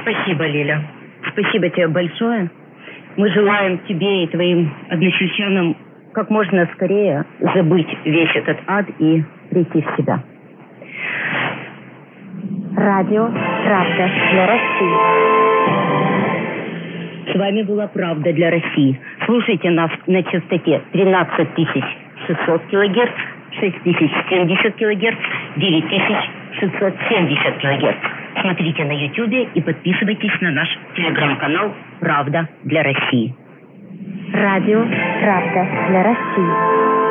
Спасибо, Лиля. Спасибо тебе большое. Мы желаем тебе и твоим односельчанам как можно скорее забыть весь этот ад и прийти в себя. Радио «Правда для России». С вами была «Правда для России». Слушайте нас на частоте 13600 килогерц, 6070 килогерц, 9670 килогерц. Смотрите на Ютубе и подписывайтесь на наш телеграм-канал «Правда для России». Радио «Правда для России».